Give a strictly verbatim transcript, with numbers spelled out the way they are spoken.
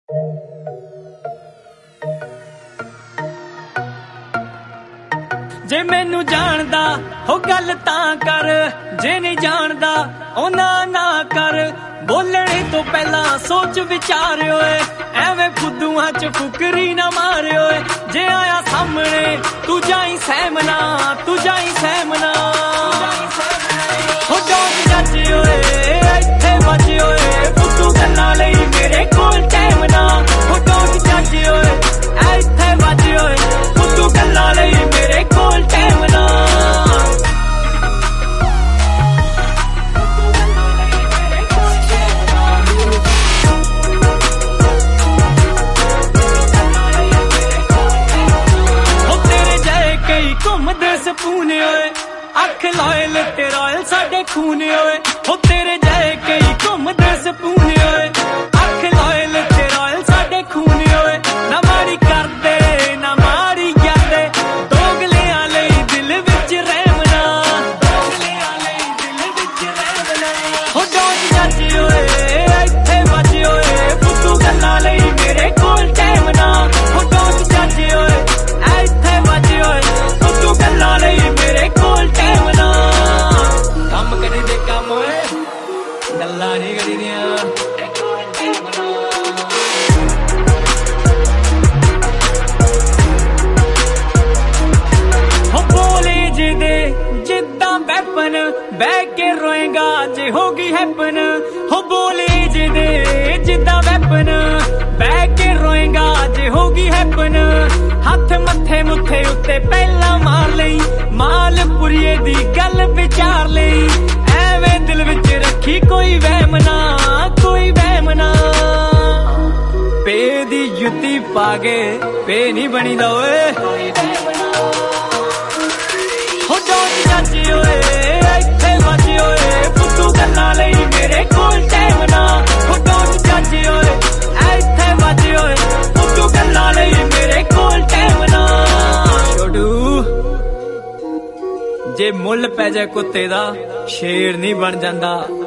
जे मैनू जानदा हो गल तां कर, जे नहीं जानदा ओ ना ना कर। बोलने तो पहला सोच विचार ओए, एवें फुद्दुआं च फुकरी ना मारे ओए। जे आया सामने तू जाई सहमना, तू जाई सहमना। हो डोंट जज ओए इत्थे बज ओए, फुद्दू गल्लां लई मेरे कोल टाइम ना। हो डोंट जज ओए इत्थे बज ओए, फुद्दू गल्लां लई मेरे कोल टाइम ना। घूमदे सपूने ओए, अख लॉयल ते रॉयल साडे खूने ओए। हो तेरे जाए कई घूमदे सपूने ओए, अख लॉयल ते रॉयल साडे खूने ओए। ना माड़ी करदे ना माड़ी यादे, दोगलियां लई दिल विच रहमना, दोगलियां लई दिल विच रहमना। हो डोंट जज ओए इत्थे बज ओए, फुद्दू गल्लां लई मेरे कोल टाइम ना। हो डोंट जज ओए इत्थे बज ओए, गल्लां लई मेरे कोल टाइम ना। कम करी दे कम ओए, गल्लां नहीं करी दियां। हो बोले जिदे जिद्दां वैपन, बह के रोएगा जे होगी हैपन। हो बोले जिदे जिद्दां वैपन, बह के रोएगा जे होगी हैपन। हथ मथे मुथे उत्ते पहला मार लई, माल पुरिये दी गल विचार लई। एवें दिल विच रखी कोई वहम ना, कोई वहम ना। पे दी जुत्ती पागे पे नहीं बनी दा ओए। हो डोंट जज ओए इत्थे बज ओए, फुद्दू गल्लां लई मेरे कोल टाइम ना। हो डोंट जज ओए इत्थे बज ओए, फुद्दू गल्लां लई मेरे कोल टाइम ना। छोडू जे मुल पै जाए कुत्ते दा, शेर नहीं बन जांदा।